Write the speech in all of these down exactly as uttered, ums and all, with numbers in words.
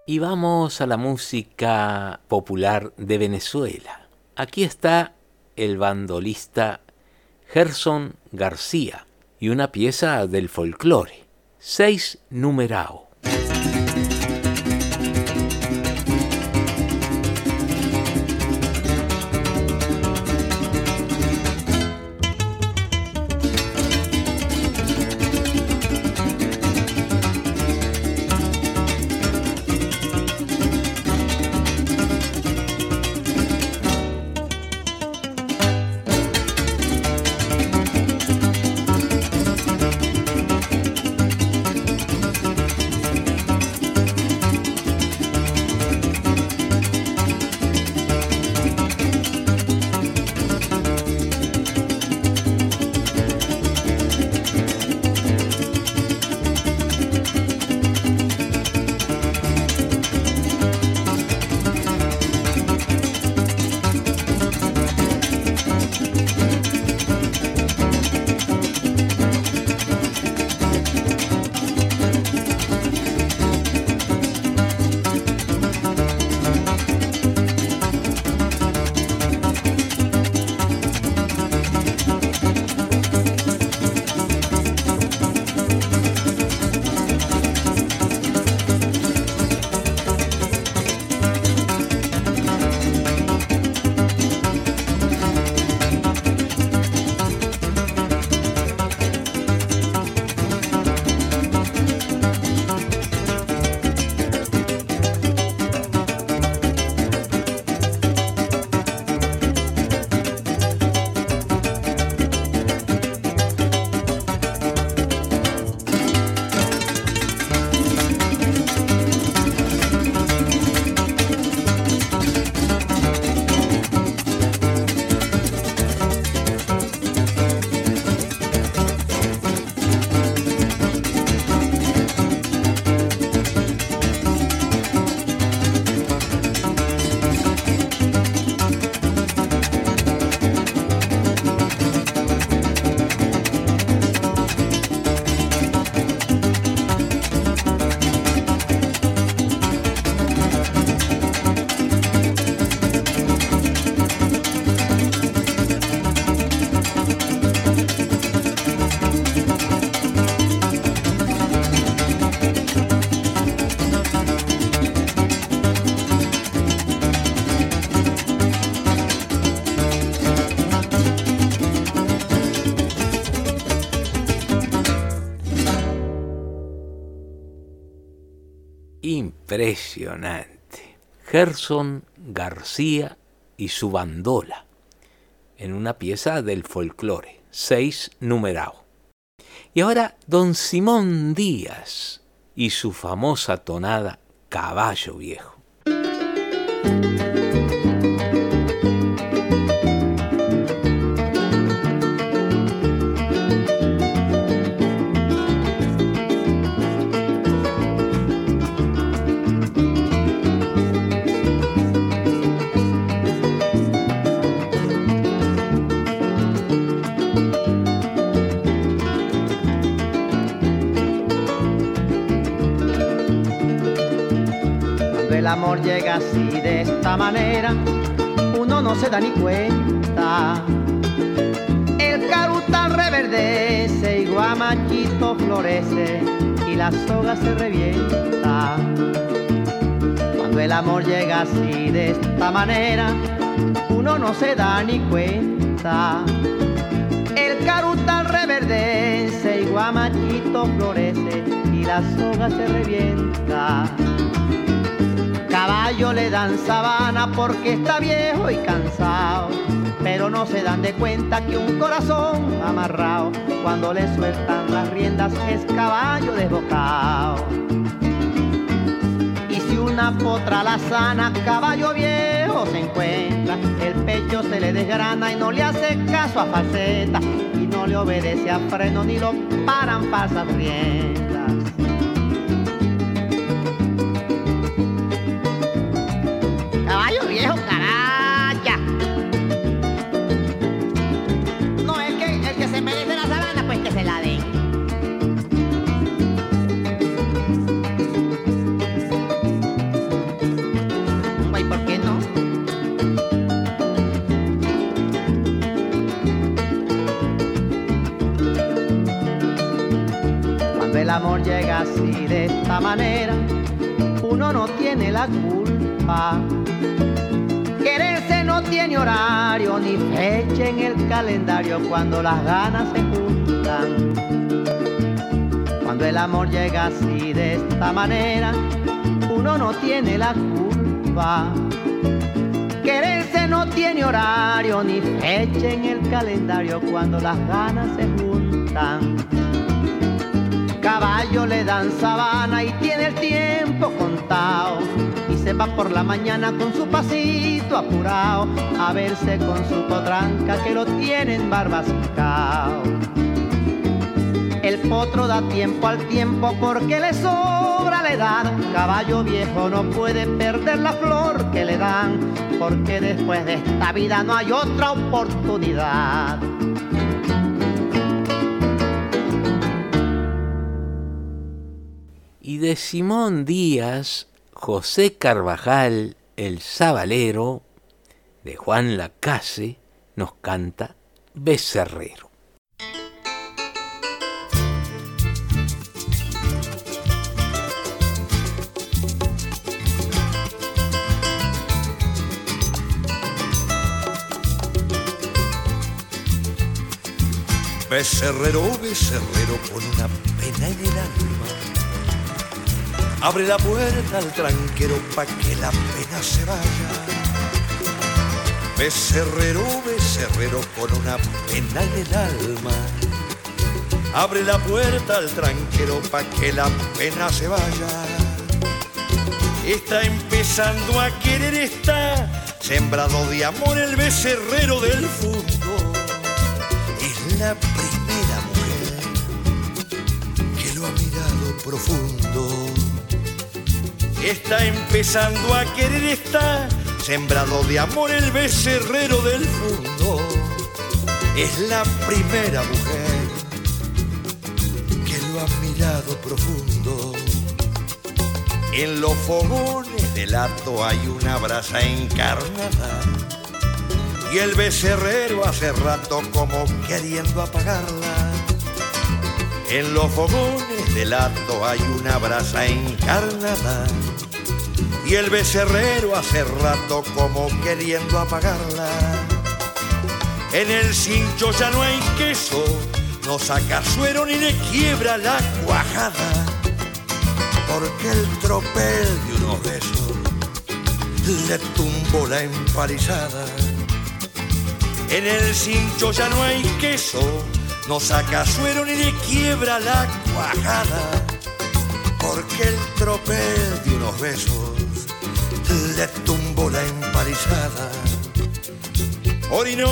Y vamos a la música popular de Venezuela. Aquí está el bandolista Gerson García y una pieza del folclore, Seis Numerao. Impresionante. Gerson García y su bandola en una pieza del folclore, Seis Numerao. Y ahora don Simón Díaz y su famosa tonada Caballo Viejo. El amor llega así de esta manera, uno no se da ni cuenta. El carutal reverdece y guamachito florece y la soga se revienta. Cuando el amor llega así de esta manera, uno no se da ni cuenta. El carutal reverdece y guamachito florece y la soga se revienta. Caballo le dan sabana porque está viejo y cansado, pero no se dan de cuenta que un corazón amarrado, cuando le sueltan las riendas es caballo desbocado. Y si una potra la sana, caballo viejo se encuentra, el pecho se le desgrana y no le hace caso a faceta, y no le obedece a freno ni lo paran falsas riendas. Caballo viejo, caracha. No, es que el que se merece la sabana, pues que se la den. el amor llega así de esta manera, uno no tiene la culpa. Quererse no tiene horario ni fecha en el calendario cuando las ganas se juntan. Cuando el amor llega así de esta manera, uno no tiene la culpa. Quererse no tiene horario ni fecha en el calendario cuando las ganas se juntan. Caballo le dan sabana y tiene el tiempo contado, y se va por la mañana con su pasito apurado a verse con su potranca que lo tienen barbascao. El potro da tiempo al tiempo porque le sobra la edad. Caballo viejo no puede perder la flor que le dan, porque después de esta vida no hay otra oportunidad. Y de Simón Díaz, José Carvajal, el Sabalero, de Juan Lacase, nos canta Becerrero. Becerrero, becerrero, con una pena en el alma, abre la puerta al tranquero pa' que la pena se vaya. Becerrero, becerrero, con una pena en el alma, abre la puerta al tranquero pa' que la pena se vaya. Está empezando a querer, está sembrado de amor el becerrero del fondo. Es la primera mujer que lo ha mirado profundo. Está empezando a querer, está sembrado de amor el becerrero del fondo. Es la primera mujer que lo ha mirado profundo. En los fogones del hato hay una brasa encarnada, y el becerrero hace rato como queriendo apagarla. En los fogones del hato hay una brasa encarnada, y el becerrero hace rato como queriendo apagarla. En el cincho ya no hay queso, no saca suero ni le quiebra la cuajada, porque el tropel de unos besos le tumbó la empalizada. En el cincho ya no hay queso, no saca suero ni le quiebra la cuajada, porque el tropel de unos besos le tumbó la empalizada. Orino,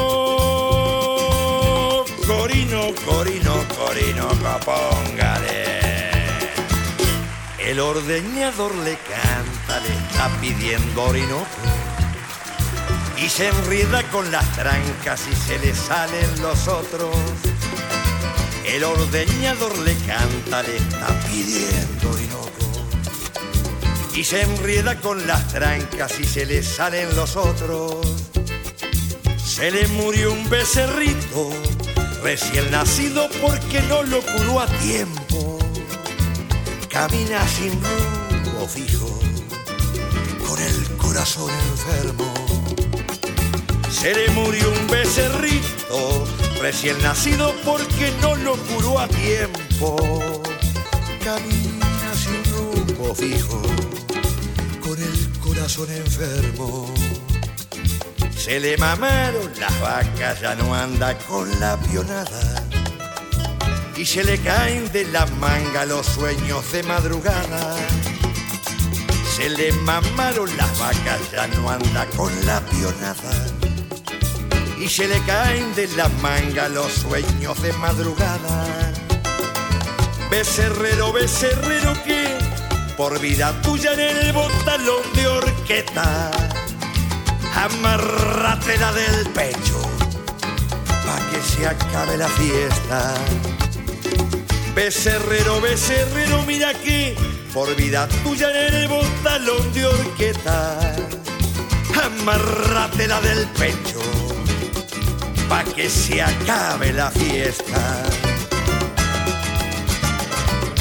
corino, corino, corino, póngale. El ordeñador le canta, le está pidiendo orinoco, y se enreda con las trancas y se le salen los otros. El ordeñador le canta, le está pidiendo orinoco, y se enreda con las trancas y se le salen los otros. Se le murió un becerrito recién nacido porque no lo curó a tiempo. Camina sin rumbo fijo, con el corazón enfermo. Se le murió un becerrito recién nacido porque no lo curó a tiempo. Camina sin rumbo fijo, con el corazón enfermo. Se le mamaron las vacas, ya no anda con la pionada, y se le caen de la manga los sueños de madrugada. Se le mamaron las vacas, ya no anda con la pionada, y se le caen de la manga los sueños de madrugada. Becerrero, becerrero que por vida tuya en el botalón de horqueta, amárratela del pecho pa' que se acabe la fiesta. Becerrero, becerrero, mira que por vida tuya en el botalón de horqueta, amárratela del pecho pa' que se acabe la fiesta.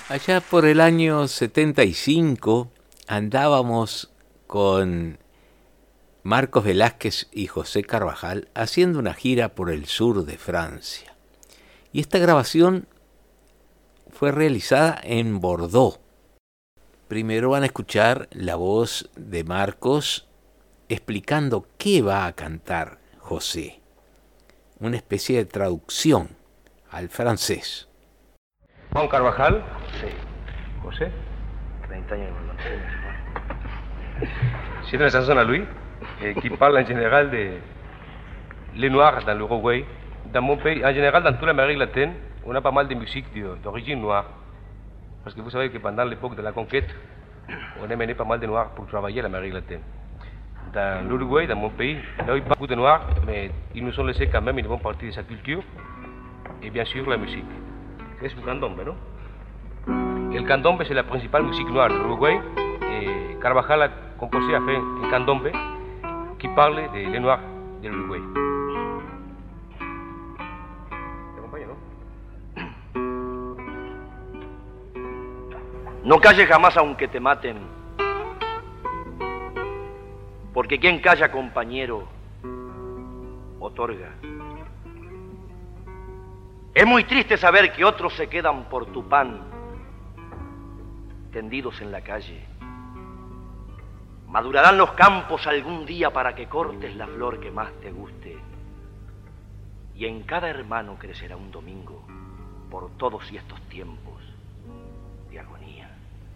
Allá por el año setenta y cinco andábamos con Marcos Velázquez y José Carvajal haciendo una gira por el sur de Francia. Y esta grabación fue realizada en Bordeaux. Primero van a escuchar la voz de Marcos explicando qué va a cantar José. Una especie de traducción al francés. Juan Carvajal. Sí. José. trente años de C'est une chanson à lui et qui parle en général de les Noirs dans l'Uruguay. Dans mon pays, en général dans toute l'Amérique latine, on a pas mal de musique d'origine noire. Parce que vous savez que pendant l'époque de la conquête, on a mené pas mal de Noirs pour travailler en Amérique latine. Dans l'Uruguay, dans mon pays, il n'y a eu pas beaucoup de Noirs, mais ils nous ont laissé quand même une bonne partie de sa culture et bien sûr la musique. Es un candombe, ¿no? El candombe es la principal musique noire de l'Uruguay et Carvajal a composé a fait un candombe qui parle de les Noirs de l'Uruguay. ¿Te acompaña, no? No calles jamás aunque te maten, porque quien calla, compañero, otorga. Es muy triste saber que otros se quedan por tu pan, tendidos en la calle. Madurarán los campos algún día para que cortes la flor que más te guste. Y en cada hermano crecerá un domingo por todos y estos tiempos de agonía.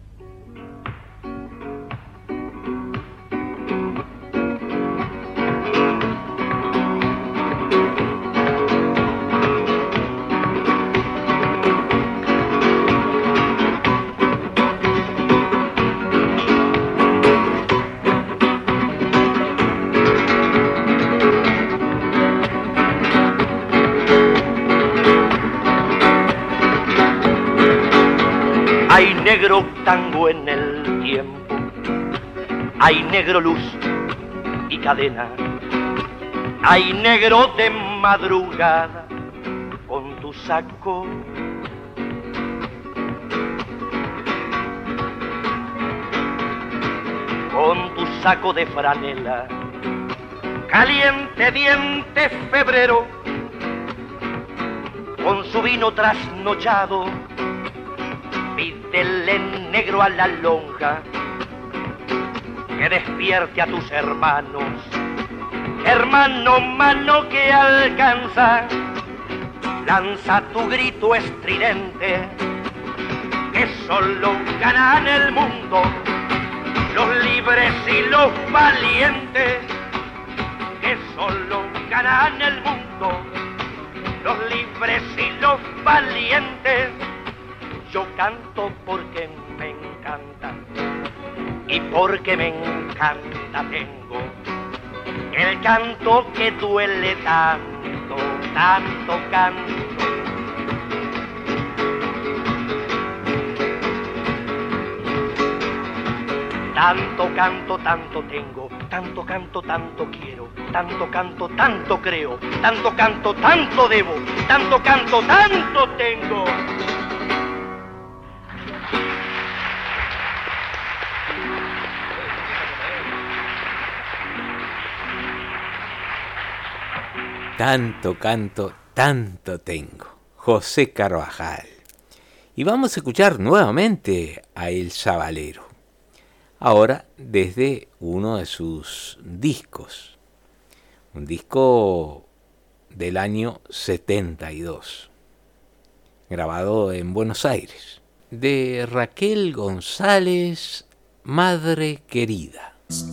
Hay negro tango en el tiempo, hay negro luz y cadena, hay negro de madrugada con tu saco. Con tu saco de franela, caliente diente febrero, con su vino trasnochado. Pídele negro a la lonja que despierte a tus hermanos. Hermano, mano que alcanza, lanza tu grito estridente, que solo ganan el mundo los libres y los valientes, que solo ganan el mundo los libres y los valientes. Yo canto porque me encanta y porque me encanta tengo el canto que duele tanto, tanto canto. Tanto canto, tanto tengo, tanto canto, tanto quiero, tanto canto, tanto creo, tanto canto, tanto debo, tanto canto, tanto tengo. Tanto canto, tanto tengo. José Carvajal. Y vamos a escuchar nuevamente a El Sabalero. Ahora desde uno de sus discos. Un disco del año setenta y dos. Grabado en Buenos Aires. De Raquel González, Madre Querida.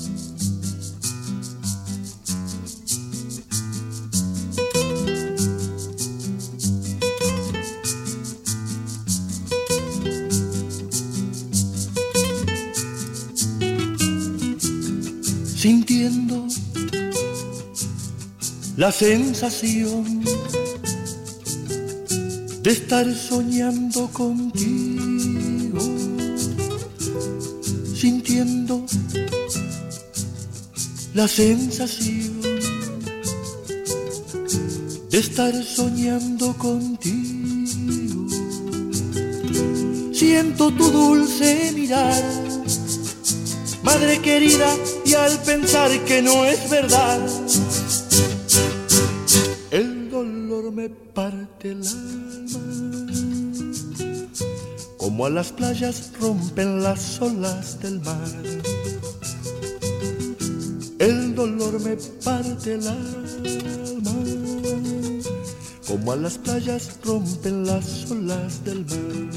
Sintiendo la sensación de estar soñando contigo, sintiendo la sensación de estar soñando contigo. Siento tu dulce mirar, madre querida, y al pensar que no es verdad, el dolor me parte el alma, como a las playas rompen las olas del mar. El dolor me parte el alma, como a las playas rompen las olas del mar.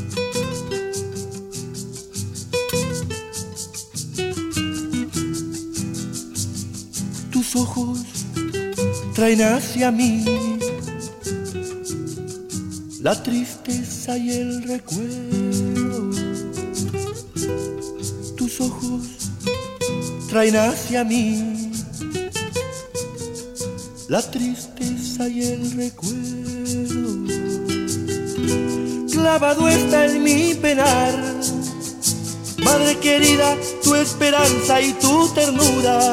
Tus ojos traen hacia mí la tristeza y el recuerdo. Tus ojos traen hacia mí la tristeza y el recuerdo. Clavado está en mi penar, madre querida, tu esperanza y tu ternura.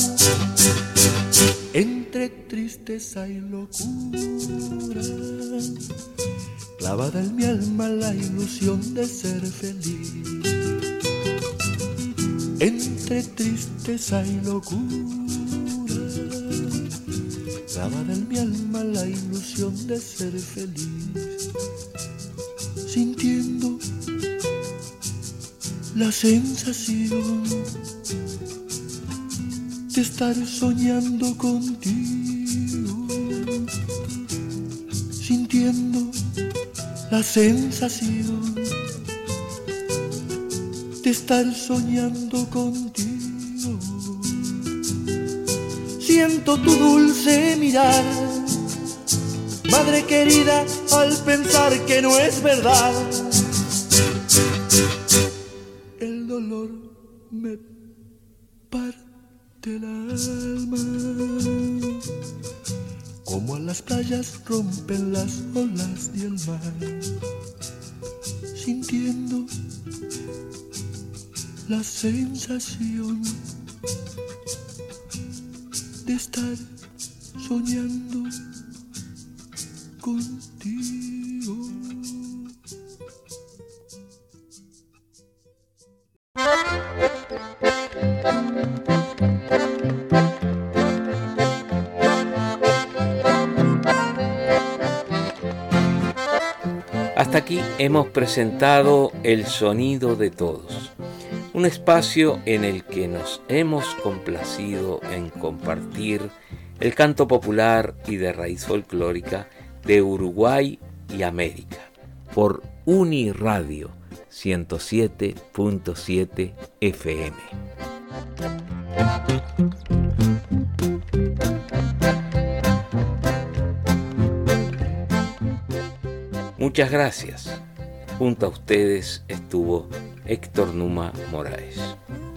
Entre tristeza y locura, clavada en mi alma la ilusión de ser feliz. Entre tristeza y locura, clavada en mi alma la ilusión de ser feliz. Sintiendo la sensación de estar soñando contigo, sintiendo la sensación de estar soñando contigo. Siento tu dulce mirar, madre querida, al pensar que no es verdad, el dolor me parte el alma, como a las playas rompen las olas del mar. Sintiendo la sensación de estar soñando contigo. Hasta aquí hemos presentado El Sonido de Todos, un espacio en el que nos hemos complacido en compartir el canto popular y de raíz folclórica de Uruguay y América, por Uniradio ciento siete punto siete F M. Muchas gracias. Junto a ustedes estuvo Héctor Numa Moraes.